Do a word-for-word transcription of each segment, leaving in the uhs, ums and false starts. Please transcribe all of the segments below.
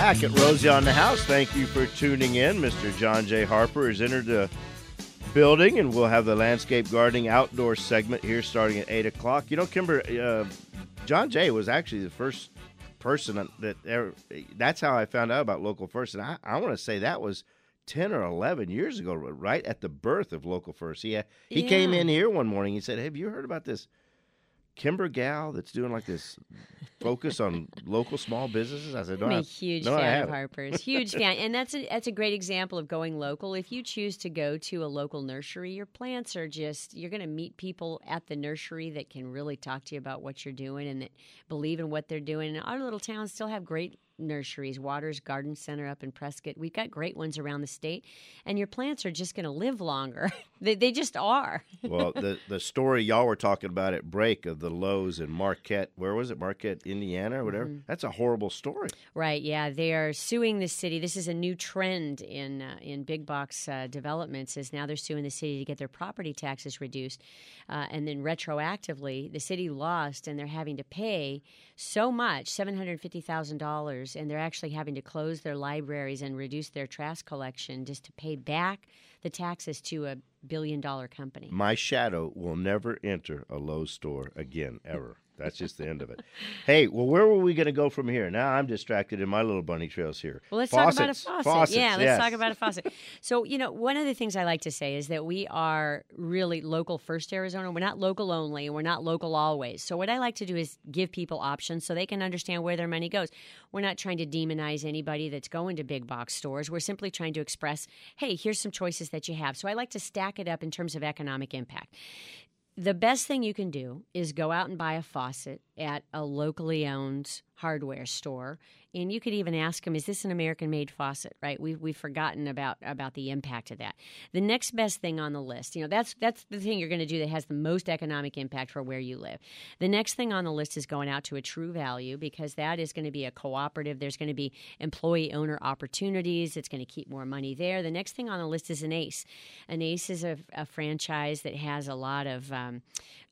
back at Rosie on the House. Thank you for tuning in. Mister John J. Harper has entered the building, and we'll have the landscape gardening outdoor segment here starting at eight o'clock. You know, Kimber, uh, John J. was actually the first person that ever, that's how I found out about Local First. And I, I want to say that was ten or eleven years ago, right at the birth of Local First. He, he yeah. came in here one morning. He said, have you heard about this Kimber gal that's doing like this focus on local small businesses? I said, no, I'm a I, huge no, fan of Harper's. Huge fan. And that's a, that's a great example of going local. If you choose to go to a local nursery, your plants are just, you're going to meet people at the nursery that can really talk to you about what you're doing and that believe in what they're doing. And our little towns still have great nurseries. Waters Garden Center up in Prescott. We've got great ones around the state. And your plants are just going to live longer. they, they just are. Well, the, the story y'all were talking about at break of the Lowe's in Marquette, where was it, Marquette, Indiana or whatever? Mm-hmm. That's a horrible story. Right, yeah. They are suing the city. This is a new trend in uh, in big box uh, developments is now they're suing the city to get their property taxes reduced. Uh, and then retroactively, the city lost and they're having to pay so much, seven hundred fifty thousand dollars, and they're actually having to close their libraries and reduce their trash collection just to pay back the taxes to a billion-dollar company. My shadow will never enter a Lowe's store again, ever. That's just the end of it. Hey, well, where were we going to go from here? Now I'm distracted in my little bunny trails here. Well, let's Faucets. talk about a faucet. Faucets, yeah, let's yes. talk about a faucet. So, you know, one of the things I like to say is that we are really local first Arizona. We're not local only, and we're not local always. So what I like to do is give people options so they can understand where their money goes. We're not trying to demonize anybody that's going to big box stores. We're simply trying to express, hey, here's some choices that you have. So I like to stack it up in terms of economic impact. The best thing you can do is go out and buy a faucet at a locally owned hardware store. And you could even ask them, is this an American-made faucet, right? We've, we've forgotten about, about the impact of that. The next best thing on the list, you know, that's that's the thing you're going to do that has the most economic impact for where you live. The next thing on the list is going out to a True Value because that is going to be a cooperative. There's going to be employee-owner opportunities. It's going to keep more money there. The next thing on the list is an Ace. An Ace is a, a franchise that has a lot of um,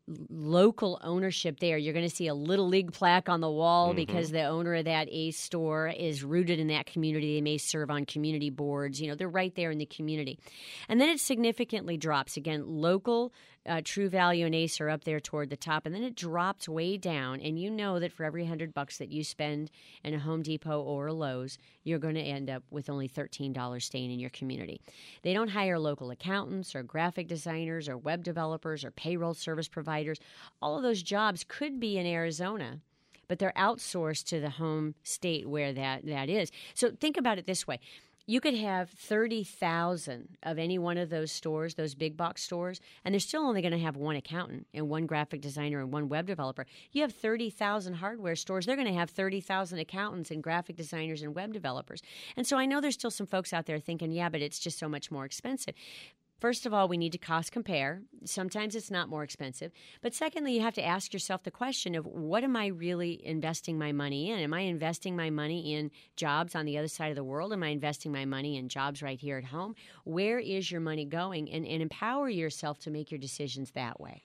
local ownership there. You're going to see a Little League plaque on the wall mm-hmm. because the owner of that Ace store is rooted in that community. They may serve on community boards. You know, they're right there in the community. And then it significantly drops. Again, local, uh, True Value and Ace are up there toward the top. And then it drops way down. And you know that for every hundred bucks that you spend in a Home Depot or a Lowe's, you're going to end up with only thirteen dollars staying in your community. They don't hire local accountants or graphic designers or web developers or payroll service providers. All of those jobs could be in Arizona, but they're outsourced to the home state where that, that is. So think about it this way. You could have thirty thousand of any one of those stores, those big box stores, and they're still only going to have one accountant and one graphic designer and one web developer. You have thirty thousand hardware stores, they're going to have thirty thousand accountants and graphic designers and web developers. And so I know there's still some folks out there thinking, yeah, but it's just so much more expensive. First of all, we need to cost compare. Sometimes it's not more expensive. But secondly, you have to ask yourself the question of what am I really investing my money in? Am I investing my money in jobs on the other side of the world? Am I investing my money in jobs right here at home? Where is your money going? And, and empower yourself to make your decisions that way.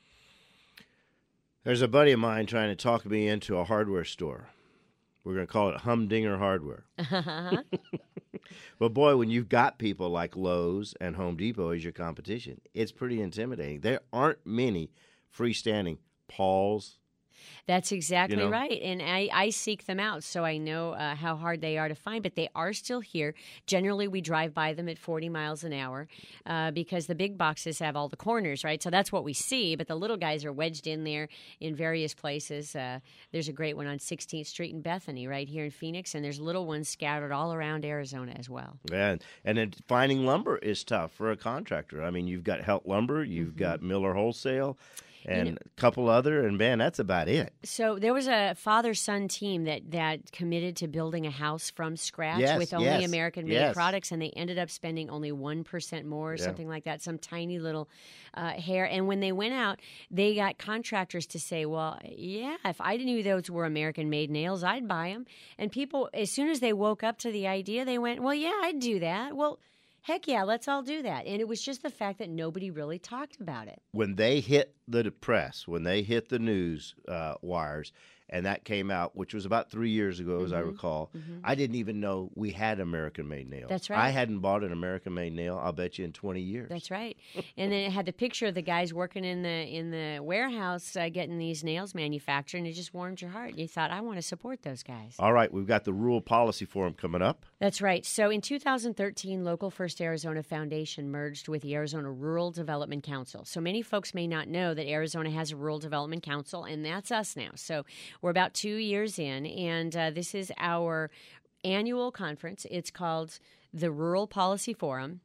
There's a buddy of mine trying to talk me into a hardware store. We're going to call it Humdinger Hardware. Uh-huh. But, boy, when you've got people like Lowe's and Home Depot as your competition, it's pretty intimidating. There aren't many freestanding Paul's. That's exactly you know? right. And I, I seek them out, so I know uh, how hard they are to find. But they are still here. Generally, we drive by them at forty miles an hour uh, because the big boxes have all the corners, right? So that's what we see. But the little guys are wedged in there in various places. Uh, there's a great one on sixteenth Street in Bethany right here in Phoenix, and there's little ones scattered all around Arizona as well. Yeah, and then finding lumber is tough for a contractor. I mean, you've got Helt Lumber, you've mm-hmm. got Miller Wholesale, and you know, a couple other, and man, that's about it. So there was a father-son team that, that committed to building a house from scratch yes, with only yes, American-made yes. products, and they ended up spending only one percent more or yeah. something like that, some tiny little uh, hair. And when they went out, they got contractors to say, well, yeah, if I knew those were American-made nails, I'd buy them. And people, as soon as they woke up to the idea, they went, well, yeah, I'd do that. Well, heck yeah, let's all do that. And it was just the fact that nobody really talked about it. When they hit the press, when they hit the news uh, wires, and that came out, which was about three years ago, as mm-hmm. I recall. Mm-hmm. I didn't even know we had American-made nails. That's right. I hadn't bought an American-made nail, I'll bet you, in twenty years. That's right. And then it had the picture of the guys working in the in the warehouse uh, getting these nails manufactured, and it just warmed your heart. You thought, I want to support those guys. All right, we've got the Rural Policy Forum coming up. That's right. So in two thousand thirteen, Local First Arizona Foundation merged with the Arizona Rural Development Council. So many folks may not know that Arizona has a Rural Development Council, and that's us now. So we're about two years in, and uh, this is our annual conference. It's called the Rural Policy Forum.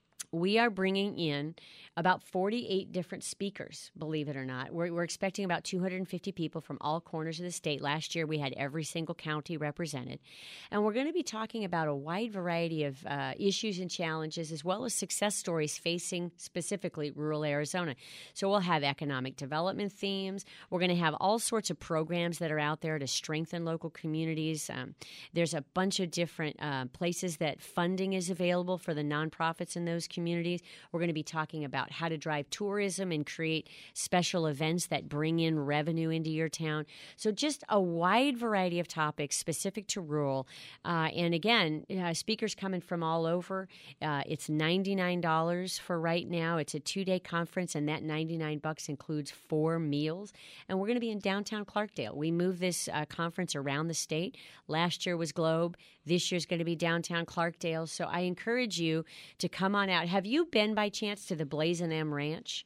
We are bringing in about forty-eight different speakers, believe it or not. We're, we're expecting about two hundred fifty people from all corners of the state. Last year, we had every single county represented. And we're going to be talking about a wide variety of uh, issues and challenges, as well as success stories facing specifically rural Arizona. So we'll have economic development themes. We're going to have all sorts of programs that are out there to strengthen local communities. Um, there's a bunch of different uh, places that funding is available for the nonprofits in those communities. We're going to be talking about how to drive tourism and create special events that bring in revenue into your town. So just a wide variety of topics specific to rural. Uh, and again, uh, speakers coming from all over. Uh, it's ninety-nine dollars for right now. It's a two-day conference, and that ninety-nine bucks includes four meals. And we're going to be in downtown Clarkdale. We moved this uh, conference around the state. Last year was Globe. This year's going to be downtown Clarkdale. So I encourage you to come on out. Have you been by chance to the Blazin' M Ranch?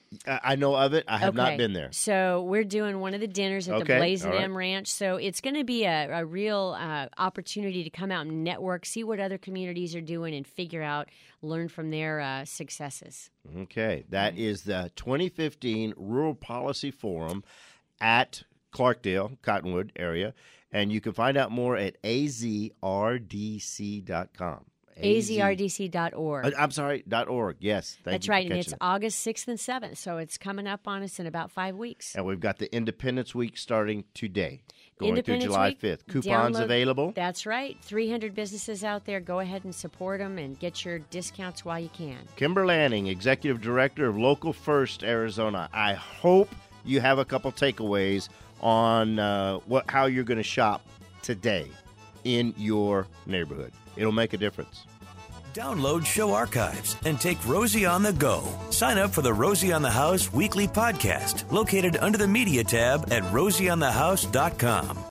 I know of it. I have okay. not been there. So we're doing one of the dinners at okay. the Blazin' right. M Ranch. So it's going to be a, a real uh, opportunity to come out and network, see what other communities are doing, and figure out, learn from their uh, successes. Okay. That mm-hmm. is the twenty fifteen Rural Policy Forum at Clarkdale, Cottonwood area. And you can find out more at A Z R D C dot com. A Z R D C dot org. I'm sorry, .org, yes. Thank That's you right, for and it's it. August sixth and seventh, so it's coming up on us in about five weeks. And we've got the Independence Week starting today, going Independence through July Week, fifth. Coupons download, available. That's right. three hundred businesses out there. Go ahead and support them and get your discounts while you can. Kimber Lanning, Executive Director of Local First Arizona. I hope you have a couple takeaways on uh, what how you're going to shop today in your neighborhood. It'll make a difference. Download show archives and take Rosie on the go. Sign up for the Rosie on the House weekly podcast located under the media tab at rosie on the house dot com.